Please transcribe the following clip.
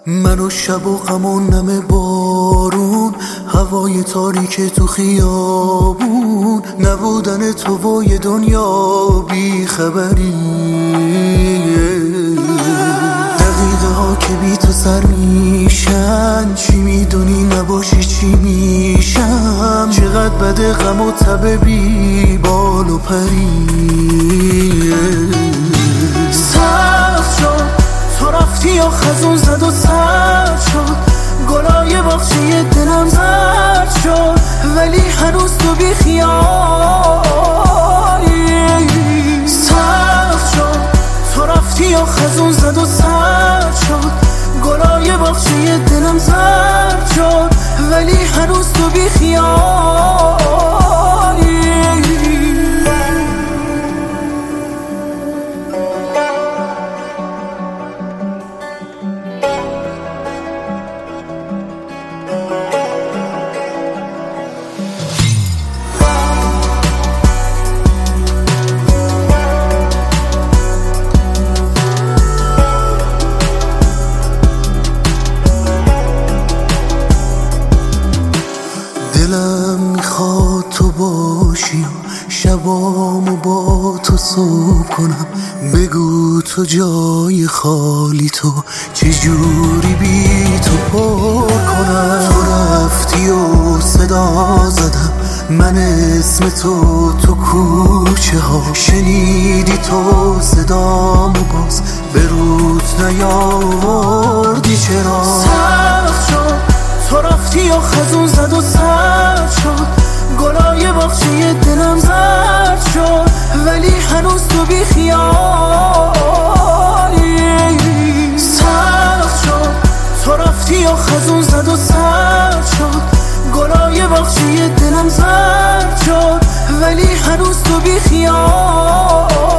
من و شب و غم و نم بارون، هوای تاریک تو خیابون، نبودن تو و یه دنیا بی خبری. دقیقه ها که بی تو سر میشن، چی میدونی نباشی چی میشم. چقدر بده غم و تب بی بال و پری. سخت شد تو رفتی و خزون زد و سرد شد، گلای باغچه دلم زرد شد، ولی هنوز تو بی خیالی. سخت شد تو رفتی و خزون زد و سرد شد، گلای باغچه دلم زرد شد، ولی هنوز تو بی خیالی. دلم میخواد تو باشی و شبامو با تو صبح کنم. بگو تو جای خالی تو چجوری بی تو پر کنم. تو رفتی و صدا زدم من اسم تو کوچه ها، شنیدی تو صدامو باز به روت نیاوردی چرا. سخت شد تو رفتی و خزون زد و سرد شد، گلای باغچه دلم زرد شد، ولی هنوز تو بی خیالی. سخت شد تو رفتی و خزون زد و سرد شد، گلای باغچه دلم زرد شد، ولی هنوز تو بی خیالی.